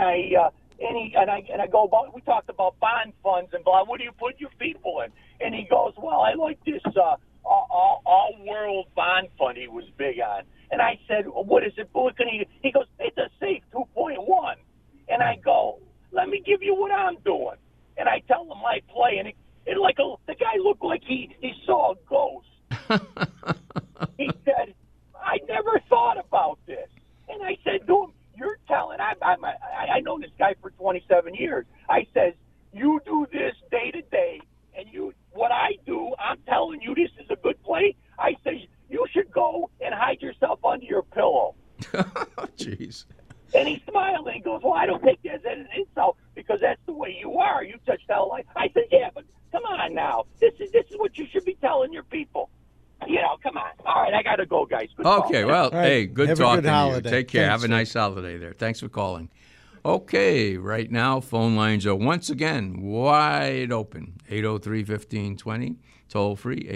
I go about. We talked about bond funds and blah. What do you put your people in? And he goes, well, I like this all world bond fund he was big on. And I said, well, what is it? What can he? He goes, it's a safe 2.1. And I go, let me give you what I'm doing. And I tell him my play, and the guy looked like he saw a ghost. He said, I never thought about this. And I said to him, you're telling, I know this guy for 27 years. I says, you do this day to day, and what I do, I'm telling you this is a good play. I say, you should go and hide yourself under your pillow. Jeez. And he smiled and he goes, well, I don't take that as an insult because that's the way you are. You touched out life. I said, yeah, but come on now. This is what you should be telling your people. Come on. All right, I got to go, guys. Good okay, call. well, right. hey, good Have talking a good holiday. to you. Take care. Thanks, have a nice holiday there. Thanks for calling. Okay, right now phone lines are once again wide open. 803-1520, toll free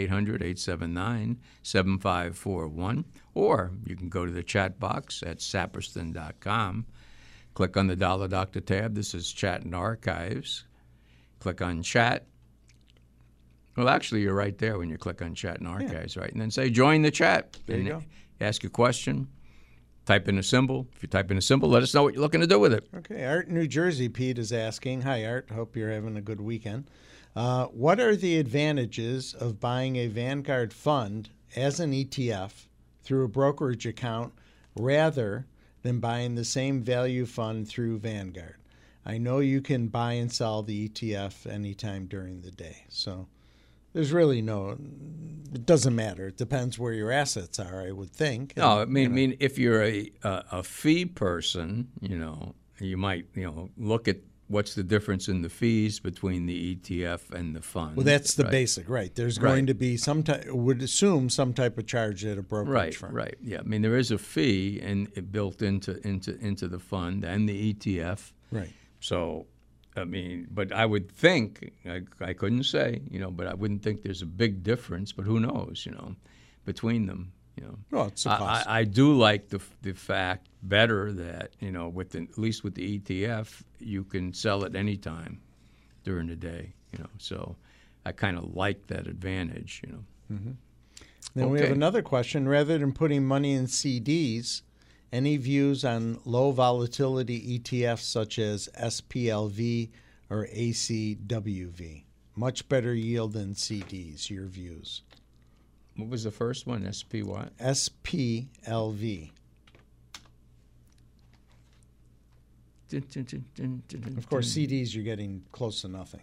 800-879-7541. Or you can go to the chat box at saperston.com. Click on the Dollar Doctor tab. This is Chat and Archives. Click on Chat. Well, actually, you're right there when you click on Chat and Archives, right? And then say, join the chat. There you go. Ask a question. Type in a symbol. If you type in a symbol, let us know what you're looking to do with it. Okay. Art in New Jersey, Pete is asking. Hi, Art. Hope you're having a good weekend. What are the advantages of buying a Vanguard fund as an ETF through a brokerage account rather than buying the same value fund through Vanguard? I know you can buy and sell the ETF anytime during the day. So there's really it doesn't matter. It depends where your assets are, I would think. No, I mean, if you're a fee person, you might, look at what's the difference in the fees between the ETF and the fund. Well, that's the basic, right? There's going to be would assume some type of charge at a brokerage firm. Right. Yeah, I mean, there is a fee built into the fund and the ETF. Right. So, I mean, but I would think, I couldn't say, but I wouldn't think there's a big difference, but who knows, between them, Well, it's a cost. I do like the fact better that, at least with the ETF, you can sell at any time during the day, so I kind of like that advantage, Mm-hmm. Then we have another question. Rather than putting money in CDs, any views on low volatility ETFs such as SPLV or ACWV? Much better yield than CDs. Your views? What was the first one? SP what? SPLV. Of course, CDs you're getting close to nothing.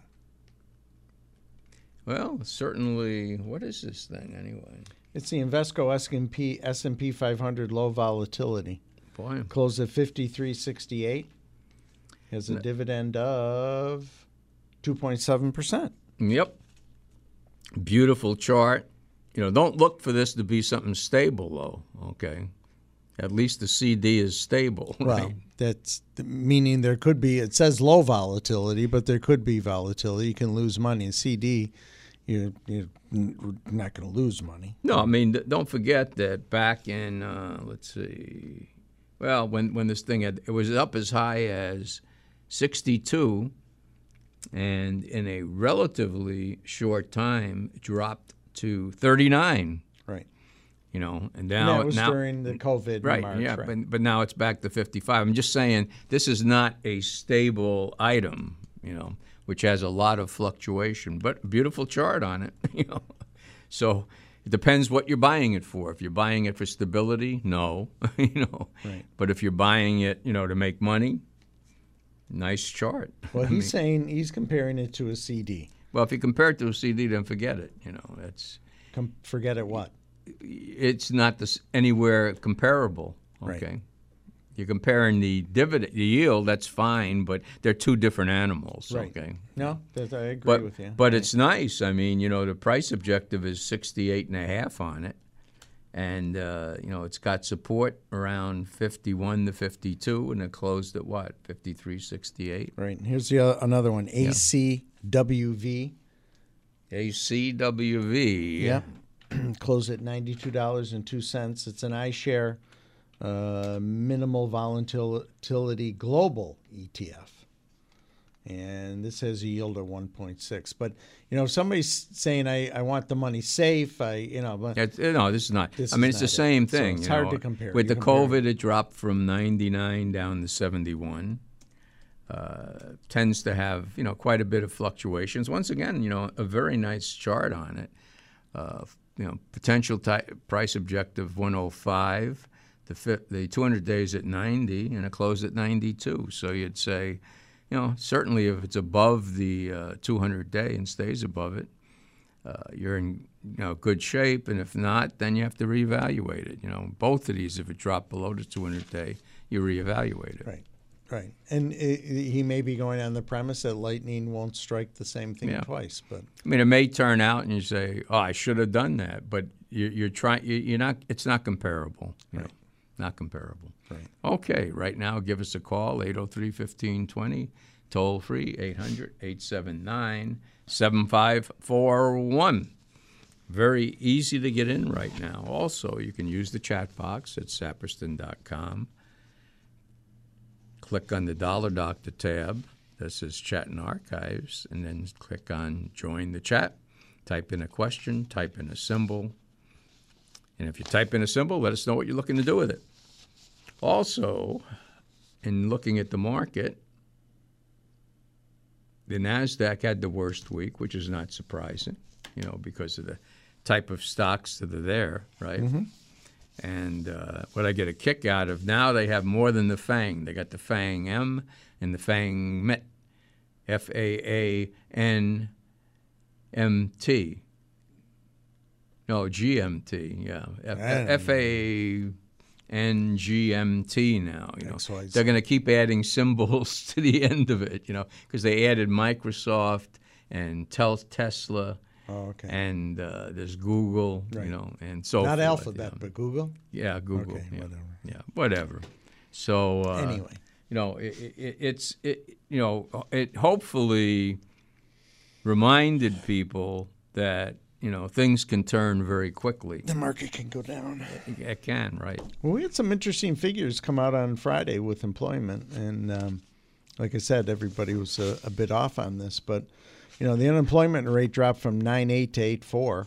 Well, certainly. What is this thing anyway? It's the Invesco S&P 500 low volatility. Boy. Closed at 53.68. Has a dividend of 2.7%. Yep. Beautiful chart. Don't look for this to be something stable, though, okay? At least the CD is stable, right? Well, that's meaning there could be, it says low volatility, but there could be volatility. You can lose money. In CD, you're not going to lose money. No, I mean, don't forget that back in, let's see, well, when this thing it was up as high as 62, and in a relatively short time, it dropped to 39. Right. And now that was during the COVID right, March, yeah, right. But now it's back to 55. I'm just saying this is not a stable item, which has a lot of fluctuation, but a beautiful chart on it, So it depends what you're buying it for. If you're buying it for stability, no, Right. But if you're buying it, to make money, nice chart. Well, he's saying he's comparing it to a CD. Well, if you compare it to a CD, then forget it. That's forget it what? It's not anywhere comparable. Okay, right. You're comparing the dividend, the yield. That's fine, but they're two different animals. Right. Okay. No, I agree with you. But it's nice. I mean, the price objective is 68.5 on it, and it's got support around 51 to 52, and it closed at what 53.68. Right. And here's another one. ACWV. ACWV. Yeah. Closed at $92.02. It's an iShare minimal volatility global ETF. And this has a yield of 1.6. But, if somebody's saying, I want the money safe, no, this is not. It's the same thing. So it's hard to compare. With the COVID, it dropped from 99 down to 71. Tends to have, quite a bit of fluctuations. Once again, a very nice chart on it. Potential price objective 105, the 200 days at 90, and it closed at 92. So you'd say, certainly if it's above the 200-day and stays above it, you're in good shape. And if not, then you have to reevaluate it. Both of these, if it dropped below the 200-day, you reevaluate it. Right. Right, and he may be going on the premise that lightning won't strike the same thing twice. But it may turn out, and you say, "Oh, I should have done that," but you're trying. You're not. It's not comparable. Right. not comparable. Right. Okay, right now give us a call, 803-1520, toll free, 800-879-7541. Very easy to get in right now. Also, you can use the chat box at saperston.com. Click on the Dollar Doctor tab that says Chat and Archives, and then click on Join the Chat. Type in a question, type in a symbol. And if you type in a symbol, let us know what you're looking to do with it. Also, in looking at the market, the NASDAQ had the worst week, which is not surprising, because of the type of stocks that are there, right? Mm-hmm. And what I get a kick out of, now they have more than the FANG. They got the FANG M and the FANG MET, FAANMT. No, GMT, yeah. FANGMT now, They're going to keep adding symbols to the end of it, because they added Microsoft and Tesla. Oh, okay. And there's Google, right. And so not forth, Alphabet, but Google? Yeah, Google. Okay, yeah. whatever. Yeah, whatever. So anyway, it hopefully reminded people that things can turn very quickly. The market can go down. It can, right? Well, we had some interesting figures come out on Friday with employment, and like I said, everybody was a bit off on this, but the unemployment rate dropped from 9.8 to 8.4.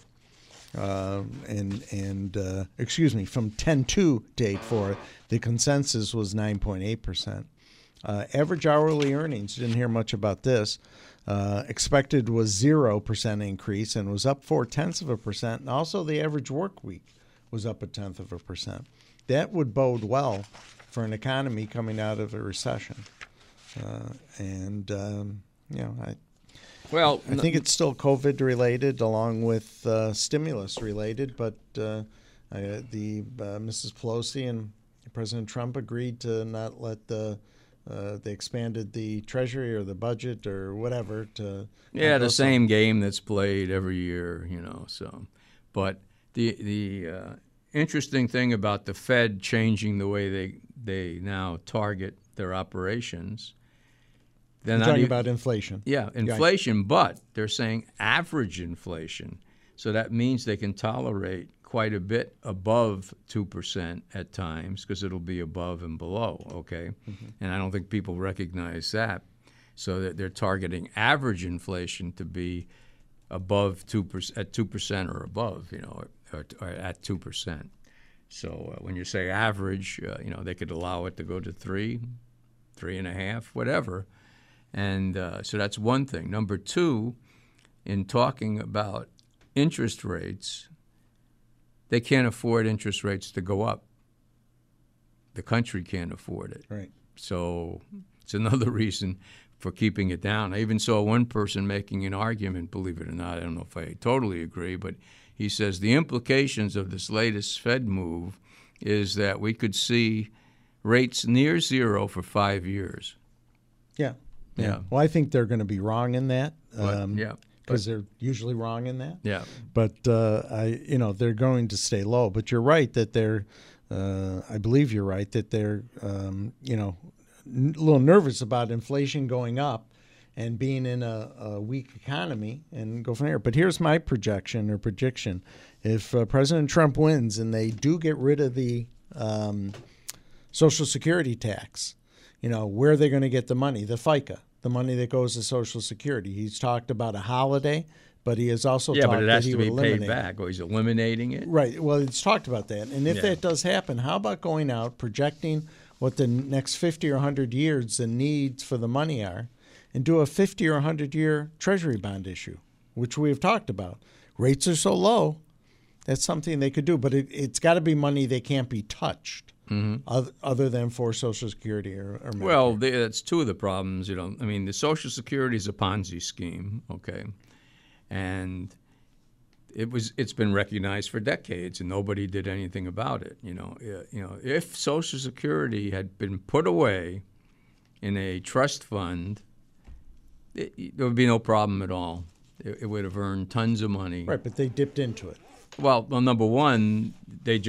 From 10.2 to 8.4. The consensus was 9.8%. Average hourly earnings, didn't hear much about this. Expected was 0% increase and was up 0.4%. And also the average work week was up 0.1%. That would bode well for an economy coming out of a recession. I think it's still COVID related, along with stimulus related. But Mrs. Pelosi and President Trump agreed to not let they expanded the Treasury or the budget or whatever to. Yeah, the same game that's played every year, So, but the interesting thing about the Fed changing the way they now target their operations. You're talking about inflation. Yeah, inflation, but they're saying average inflation. So that means they can tolerate quite a bit above 2% at times because it'll be above and below, okay? Mm-hmm. And I don't think people recognize that. So that they're targeting average inflation to be above 2%, at 2% or above, or at 2%. So when you say average, they could allow it to go to 3, 3.5, whatever. And so that's one thing. Number two, in talking about interest rates, they can't afford interest rates to go up. The country can't afford it. Right. So it's another reason for keeping it down. I even saw one person making an argument, believe it or not, I don't know if I totally agree, but he says the implications of this latest Fed move is that we could see rates near zero for 5 years. Yeah. Well, I think they're going to be wrong in that. Because they're usually wrong in that. Yeah. But they're going to stay low. But you're right that they're. I believe you're right that they're. A little nervous about inflation going up, and being in a weak economy, and go from there. But here's my prediction. If President Trump wins and they do get rid of the Social Security tax, where are they going to get the money? The FICA. The money that goes to Social Security. He's talked about a holiday, but he has also talked that he would eliminate it. Yeah, but it has to be paid back. Or he's eliminating it? Right. Well, he's talked about that. And if that does happen, how about going out, projecting what the next 50 or 100 years the needs for the money are, and do a 50 or 100-year Treasury bond issue, which we have talked about. Rates are so low, that's something they could do. But it's got to be money that can't be touched. Mm-hmm. Other than for Social Security or Medicare. Well, that's two of the problems. The Social Security is a Ponzi scheme, okay, and it's been recognized for decades, and nobody did anything about it. If Social Security had been put away in a trust fund, there would be no problem at all. It would have earned tons of money. Right, but they dipped into it. Well, number one, they just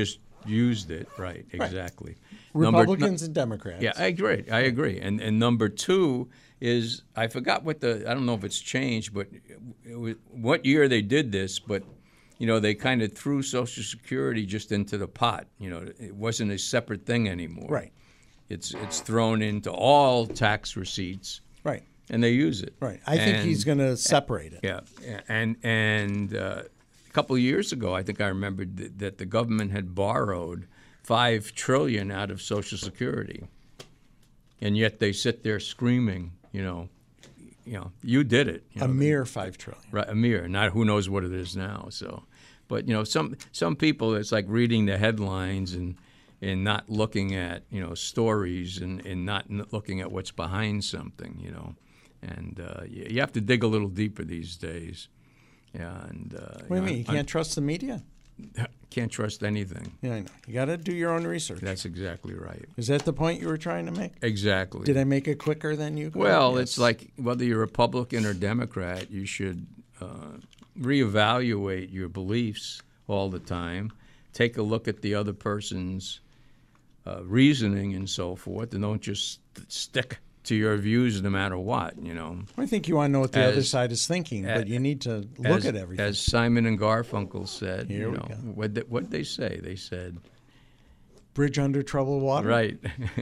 used it. Right, exactly. Republicans and Democrats. Yeah, I agree. And number two is, I forgot I don't know if it's changed, but what year they did this, but they kind of threw Social Security just into the pot. It wasn't a separate thing anymore. Right. It's thrown into all tax receipts. Right. And they use it. Right. I think he's going to separate it. Yeah. And a couple of years ago, I think I remembered that the government had borrowed $5 trillion out of Social Security, and yet they sit there screaming, you did it. A mere $5 trillion. Right, a mere. Not who knows what it is now. So, but some people, it's like reading the headlines and not looking at stories and not looking at what's behind something. And you have to dig a little deeper these days. Yeah, and what do you mean? You can't trust the media? Can't trust anything. Yeah, I know. You got to do your own research. That's exactly right. Is that the point you were trying to make? Exactly. Did I make it quicker than you? Well, yes. It's like whether you're Republican or Democrat, you should reevaluate your beliefs all the time. Take a look at the other person's reasoning and so forth, and don't just stick to your views no matter what, I think you want to know what the other side is thinking, but you need to look at everything. As Simon and Garfunkel said, Here we go. What'd they say? They said, bridge under troubled water? Right.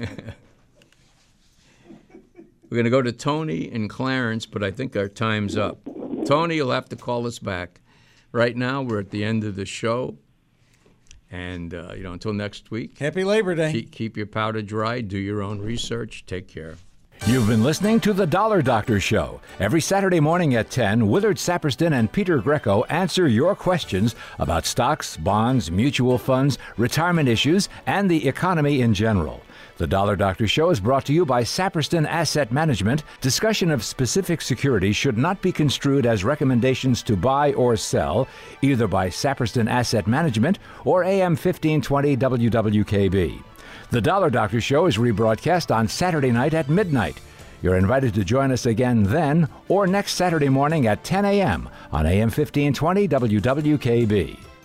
We're going to go to Tony and Clarence, but I think our time's up. Tony, you'll have to call us back. Right now, we're at the end of the show. And, until next week. Happy Labor Day. Keep your powder dry. Do your own research. Take care. You've been listening to The Dollar Doctor Show. Every Saturday morning at 10, Willard Saperston and Peter Greco answer your questions about stocks, bonds, mutual funds, retirement issues, and the economy in general. The Dollar Doctor Show is brought to you by Saperston Asset Management. Discussion of specific securities should not be construed as recommendations to buy or sell, either by Saperston Asset Management or AM 1520 WWKB. The Dollar Doctor Show is rebroadcast on Saturday night at midnight. You're invited to join us again then or next Saturday morning at 10 a.m. on AM 1520 WWKB.